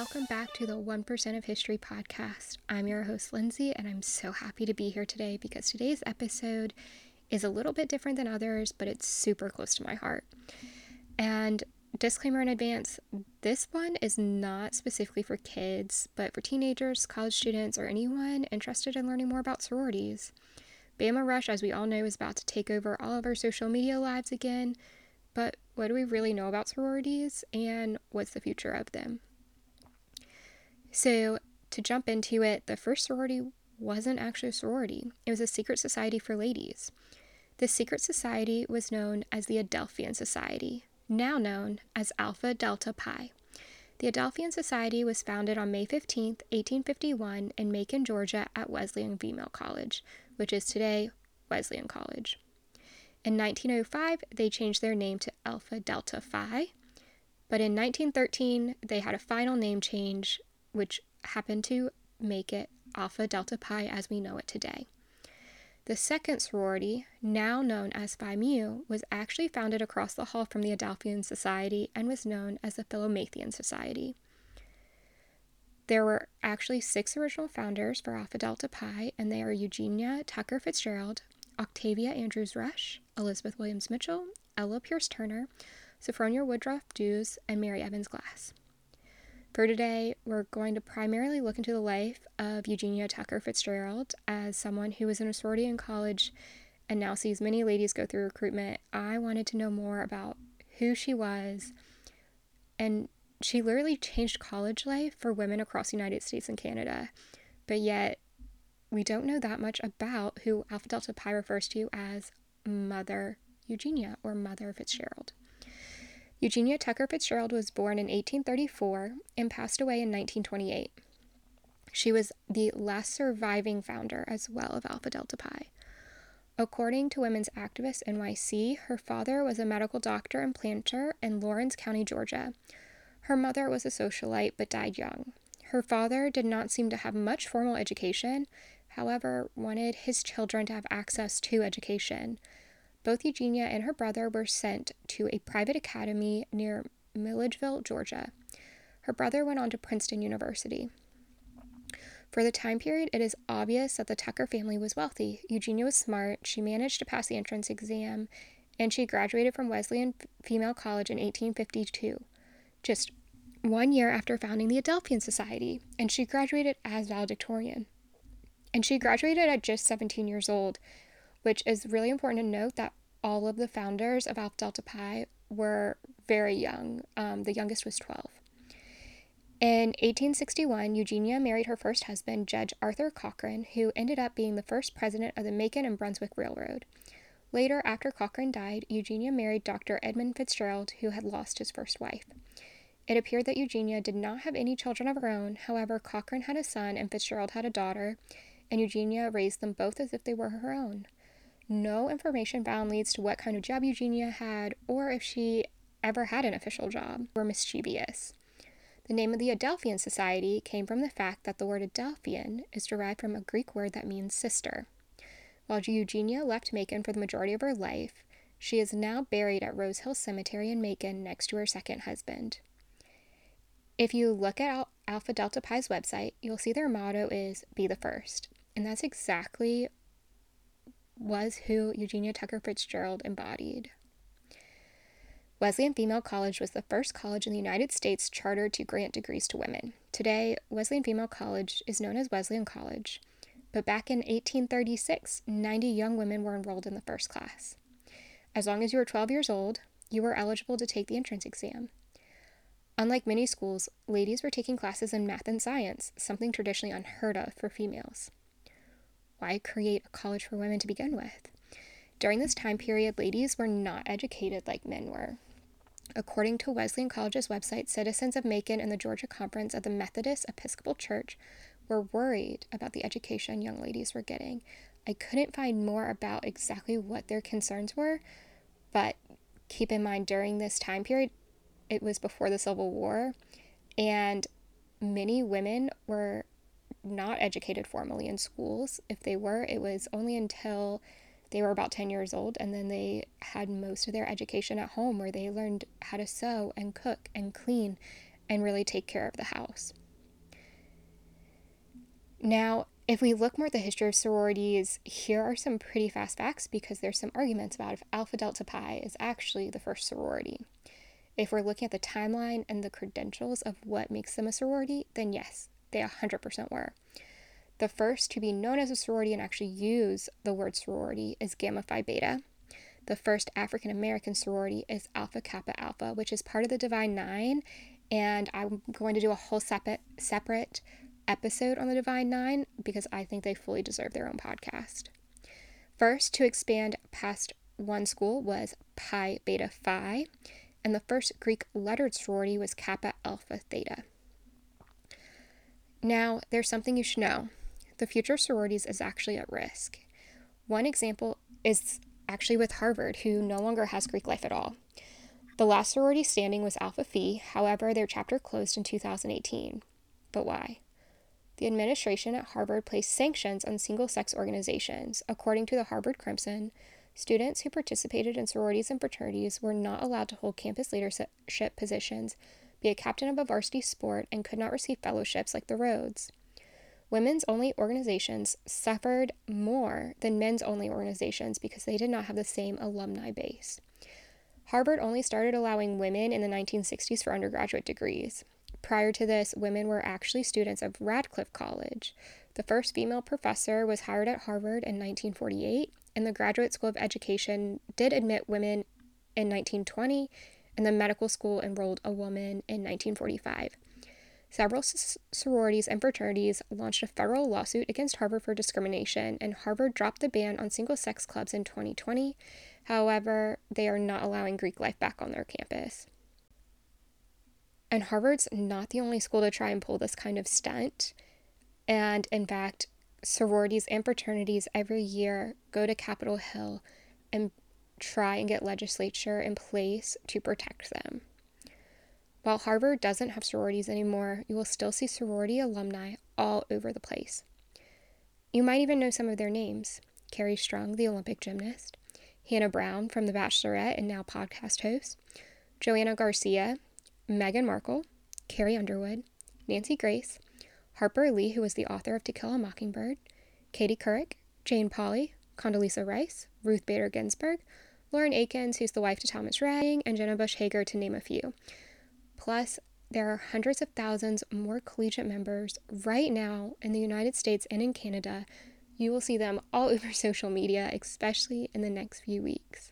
welcome back to the 1% of History podcast. I'm your host, Lindsay, and I'm so happy to be here today because today's episode is a little bit different than others, but it's super close to my heart. And disclaimer in advance, this one is not specifically for kids, but for teenagers, college students, or anyone interested in learning more about sororities. Bama Rush, as we all know, is about to take over all of our social media lives again, but what do we really know about sororities, and what's the future of them? So, to jump into it, the first sorority wasn't actually a sorority. It was a secret society for ladies. This secret society was known as the Adelphian Society, now known as Alpha Delta Pi. The Adelphian Society was founded on May 15, 1851 in Macon, Georgia at Wesleyan Female College, which is today Wesleyan College. In 1905, they changed their name to Alpha Delta Phi, but in 1913, they had a final name change, which happened to make it Alpha Delta Pi as we know it today. The second sorority, now known as Phi Mu, was actually founded across the hall from the Adelphian Society and was known as the Philomathian Society. There were actually 6 original founders for Alpha Delta Pi, and they are Eugenia Tucker Fitzgerald, Octavia Andrews Rush, Elizabeth Williams Mitchell, Ella Pierce Turner, Sophronia Woodruff Dews, and Mary Evans Glass. For today, we're going to primarily look into the life of Eugenia Tucker Fitzgerald as someone who was in a sorority in college and now sees many ladies go through recruitment. I wanted to know more about who she was, and she literally changed college life for women across the United States and Canada, but yet we don't know that much about who Alpha Delta Pi refers to as Mother Eugenia or Mother Fitzgerald. Eugenia Tucker Fitzgerald was born in 1834 and passed away in 1928. She was the last surviving founder as well of Alpha Delta Pi. According to Women's Activist NYC, her father was a medical doctor and planter in Lawrence County, Georgia. Her mother was a socialite but died young. Her father did not seem to have much formal education, however, wanted his children to have access to education. Both Eugenia and her brother were sent to a private academy near Milledgeville, Georgia. Her brother went on to Princeton University. For the time period, it is obvious that the Tucker family was wealthy. Eugenia was smart, she managed to pass the entrance exam, and she graduated from Wesleyan Female College in 1852, just 1 year after founding the Adelphian Society, and she graduated as valedictorian. And she graduated at just 17 years old, which is really important to note that all of the founders of Alpha Delta Pi were very young. The youngest was 12. In 1861, Eugenia married her first husband, Judge Arthur Cochran, who ended up being the first president of the Macon and Brunswick Railroad. Later, after Cochran died, Eugenia married Dr. Edmund Fitzgerald, who had lost his first wife. It appeared that Eugenia did not have any children of her own. However, Cochran had a son and Fitzgerald had a daughter, and Eugenia raised them both as if they were her own. No information found leads to what kind of job Eugenia had or if she ever had an official job. Were mischievous. The name of the Adelphian Society came from the fact that the word Adelphian is derived from a Greek word that means sister. While Eugenia left Macon for the majority of her life, she is now buried at Rose Hill Cemetery in Macon next to her second husband. If you look at Alpha Delta Pi's website, you'll see their motto is "Be the First," and that's exactly was who Eugenia Tucker Fitzgerald embodied. Wesleyan Female College was the first college in the United States chartered to grant degrees to women. Today, Wesleyan Female College is known as Wesleyan College, but back in 1836, 90 young women were enrolled in the first class. As long as you were 12 years old, you were eligible to take the entrance exam. Unlike many schools, ladies were taking classes in math and science, something traditionally unheard of for females. Why create a college for women to begin with? During this time period, ladies were not educated like men were. According to Wesleyan College's website, citizens of Macon and the Georgia Conference of the Methodist Episcopal Church were worried about the education young ladies were getting. I couldn't find more about exactly what their concerns were, but keep in mind during this time period, it was before the Civil War, and many women were not educated formally in schools. If they were, it was only until they were about 10 years old, and then they had most of their education at home where they learned how to sew and cook and clean and really take care of the house. Now, if we look more at the history of sororities, here are some pretty fast facts because there's some arguments about if Alpha Delta Pi is actually the first sorority. If we're looking at the timeline and the credentials of what makes them a sorority, then yes, they 100% were. The first to be known as a sorority and actually use the word sorority is Gamma Phi Beta. The first African American sorority is Alpha Kappa Alpha, which is part of the Divine Nine, and I'm going to do a whole separate episode on the Divine Nine because I think they fully deserve their own podcast. First to expand past one school was Pi Beta Phi, and the first Greek lettered sorority was Kappa Alpha Theta. Now, there's something you should know. The future of sororities is actually at risk. One example is actually with Harvard, who no longer has Greek life at all. The last sorority standing was Alpha Phi, however, their chapter closed in 2018. But why? The administration at Harvard placed sanctions on single-sex organizations. According to the Harvard Crimson, students who participated in sororities and fraternities were not allowed to hold campus leadership positions, be a captain of a varsity sport, and could not receive fellowships like the Rhodes. Women's-only organizations suffered more than men's-only organizations because they did not have the same alumni base. Harvard only started allowing women in the 1960s for undergraduate degrees. Prior to this, women were actually students of Radcliffe College. The first female professor was hired at Harvard in 1948, and the Graduate School of Education did admit women in 1920, and the medical school enrolled a woman in 1945. Several sororities and fraternities launched a federal lawsuit against Harvard for discrimination, and Harvard dropped the ban on single-sex clubs in 2020. However, they are not allowing Greek life back on their campus. And Harvard's not the only school to try and pull this kind of stunt. And in fact, sororities and fraternities every year go to Capitol Hill and try and get legislature in place to protect them. While Harvard doesn't have sororities anymore, you will still see sorority alumni all over the place. You might even know some of their names. Carrie Strung, the Olympic gymnast, Hannah Brown from The Bachelorette and now podcast host, Joanna Garcia, Meghan Markle, Carrie Underwood, Nancy Grace, Harper Lee, who was the author of To Kill a Mockingbird, Katie Couric, Jane Pauley, Condoleezza Rice, Ruth Bader Ginsburg, Lauren Akins, who's the wife to Thomas Redding, and Jenna Bush Hager, to name a few. Plus, there are hundreds of thousands more collegiate members right now in the United States and in Canada. You will see them all over social media, especially in the next few weeks.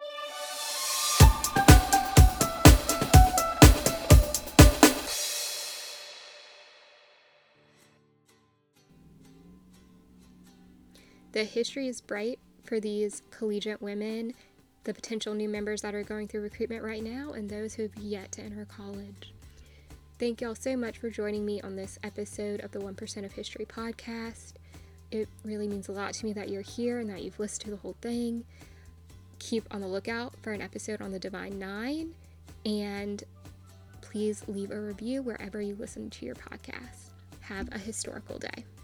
The history is bright for these collegiate women, the potential new members that are going through recruitment right now, and those who have yet to enter college. Thank y'all so much for joining me on this episode of the 1% of History podcast. It really means a lot to me that you're here and that you've listened to the whole thing. Keep on the lookout for an episode on the Divine Nine, and please leave a review wherever you listen to your podcast. Have a historical day.